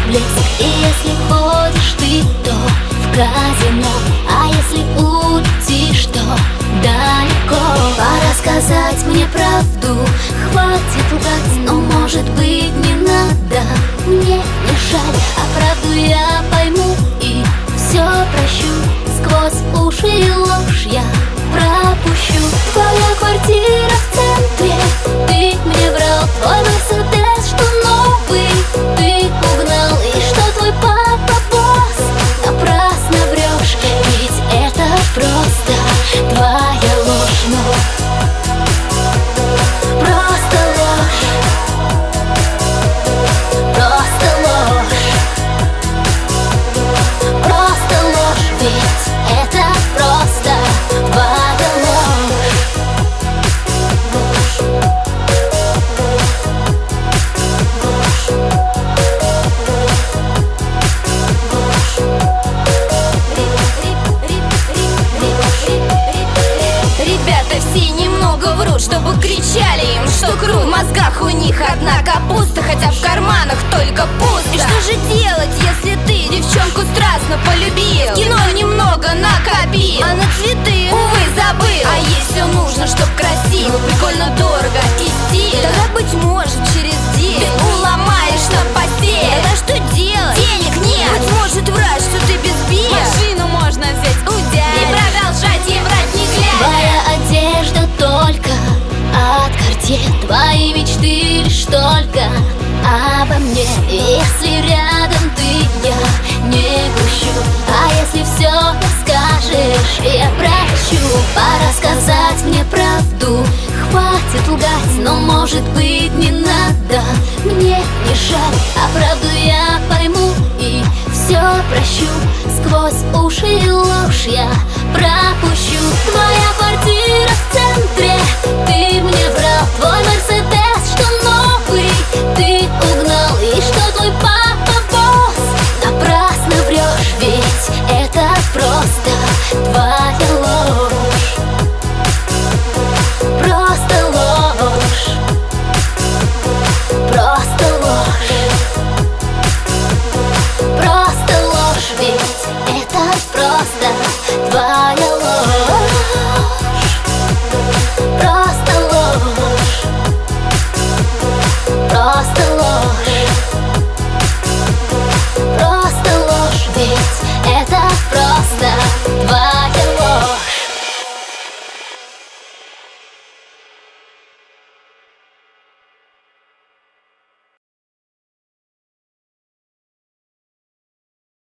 блеск. И если ходишь ты, то в казино, а если улетишь, то далеко. Пора сказать мне правду, хватит лгать, но может быть не надо. Мне не жаль, а правду я пойму и все прощу. Сквозь уши и ложь я пропущу. Твоя квартира в центре, ты мне врал. Твой Мерседес, что новый, ты угнал. И что твой папа босс, напрасно врешь. Ведь это просто твоя ложь, но просто ложь. Просто ложь. Просто ложь, ведь это просто твоя ложь. Ребята все немного врут, чтобы кричали им, что круто. В мозгах у них одна капуста, хотя в карманах только пусто. И что же делать, если ты девчонку страстно полюбил, кино немного накопил, а на цветы, увы, забыл? А ей все нужно, чтоб красиво, прикольно, дорого и стильно. Тогда, быть может, через день ты уломаешь на постель. Тогда что делать? Денег нет. Быть может, врать, что ты без бед. Машину можно взять у дяди и продолжать ей врать, не глядя. Твоя одежда только от Cartier, твои мечты лишь только обо мне. Если рядом ты, я не грущу, а если все расскажешь, я прощу. Пора сказать мне правду, хватит лгать, но может быть не надо. Мне не жаль, а правду я пойму и все прощу. Сквозь уши и ложь я